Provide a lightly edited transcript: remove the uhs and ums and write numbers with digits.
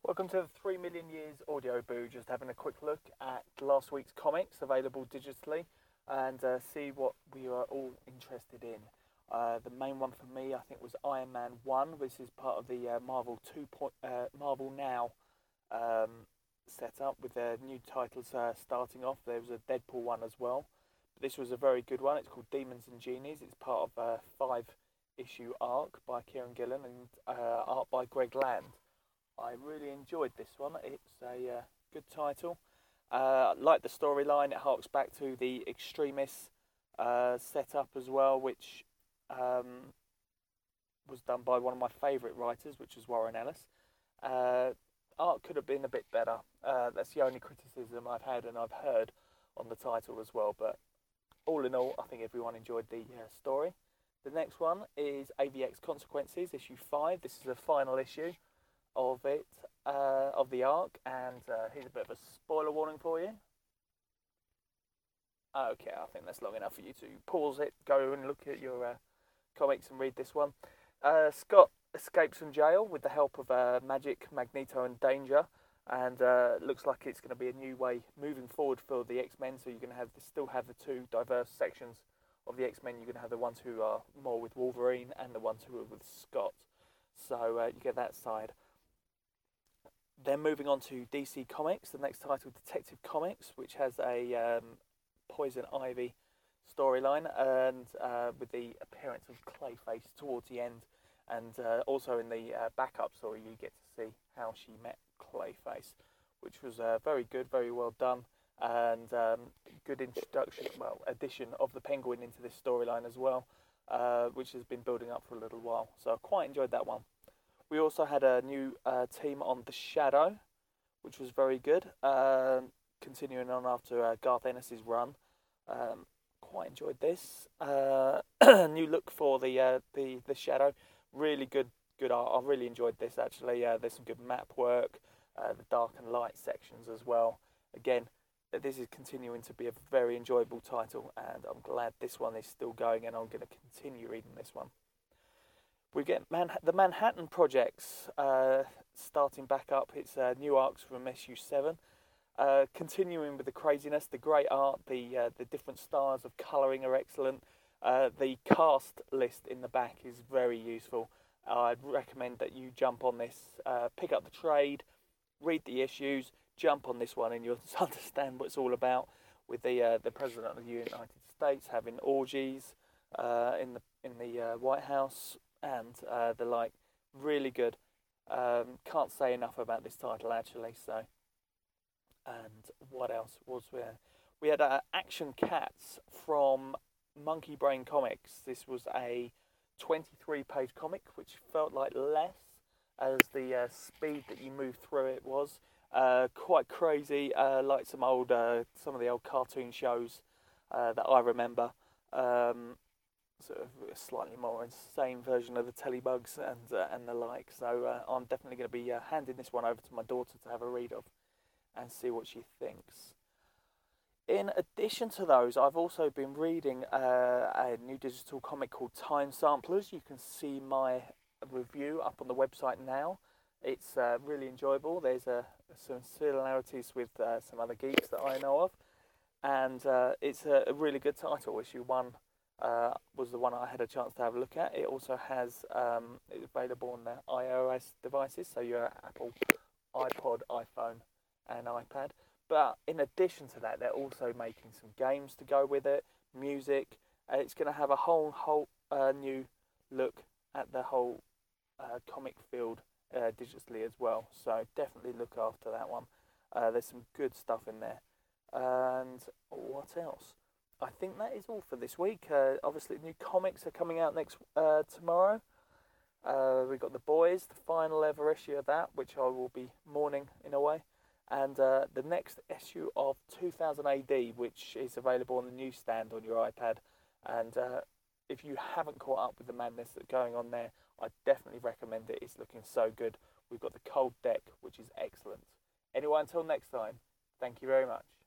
Welcome to the 3 Million Years Audio Boo, just having a quick look at last week's comics available digitally and see what we are all interested in. The main one for me, I think, was Iron Man 1, which is part of the Marvel Now setup with their new titles starting off. There was a Deadpool one as well. But this was a very good one. It's called Demons and Genies. It's part of a 5-issue arc by Kieran Gillen and art by Greg Land. I really enjoyed this one. It's a good title. Like the storyline, it harks back to the Extremis setup as well, which was done by one of my favourite writers, which is Warren Ellis. Art could have been a bit better. That's the only criticism I've had and I've heard on the title as well. But all in all, I think everyone enjoyed the story. The next one is AVX Consequences, issue 5. This is the final issue of it, of the arc, and here's a bit of a spoiler warning for you. Okay, I think that's long enough for you to pause it, go and look at your comics and read this one. Scott escapes from jail with the help of Magic, Magneto and Danger, and looks like it's going to be a new way moving forward for the X-Men, so you're going to still have the two diverse sections of the X-Men. You're going to have the ones who are more with Wolverine and the ones who are with Scott, so you get that side. Then moving on to DC Comics, the next title, Detective Comics, which has a Poison Ivy storyline, and with the appearance of Clayface towards the end, and also in the backup story you get to see how she met Clayface, which was very good, very well done, and good introduction, addition of the Penguin into this storyline as well, which has been building up for a little while, so I quite enjoyed that one. We also had a new team on The Shadow, which was very good. Continuing on after Garth Ennis's run, quite enjoyed this. New look for the Shadow, really good art. I really enjoyed this actually. There's some good map work, the dark and light sections as well. Again, this is continuing to be a very enjoyable title, and I'm glad this one is still going, and I'm going to continue reading this one. We get the Manhattan Projects starting back up. It's new arcs from issue 7. Continuing with the craziness, the great art, the different styles of colouring are excellent. The cast list in the back is very useful. I'd recommend that you jump on this, pick up the trade, read the issues, jump on this one, and you'll understand what it's all about. With the President of the United States having orgies in the White House. And the like, really good. Can't say enough about this title actually. So, and what else was there? We had Action Cats from Monkey Brain Comics. This was a 23-page comic, which felt like less as the speed that you moved through it was. Quite crazy, like some of the old cartoon shows that I remember. Sort of a slightly more insane version of the Telebugs and the like. So I'm definitely going to be handing this one over to my daughter to have a read of and see what she thinks. In addition to those, I've also been reading a new digital comic called Time Samplers. You can see my review up on the website now. It's really enjoyable. There's some similarities with some other geeks that I know of, and it's a really good title. Issue 1 was the one I had a chance to have a look at. It also has it's available on the iOS devices, so your Apple, iPod, iPhone and iPad. But in addition to that, they're also making some games to go with it, music. It's going to have a whole new look at the whole comic field digitally as well. So definitely look after that one. There's some good stuff in there. And what else? I think that is all for this week. Obviously, new comics are coming out tomorrow. We've got The Boys, the final ever issue of that, which I will be mourning in a way. And the next issue of 2000 AD, which is available on the newsstand on your iPad. And if you haven't caught up with the madness that's going on there, I definitely recommend it. It's looking so good. We've got the Cold Deck, which is excellent. Anyway, until next time, thank you very much.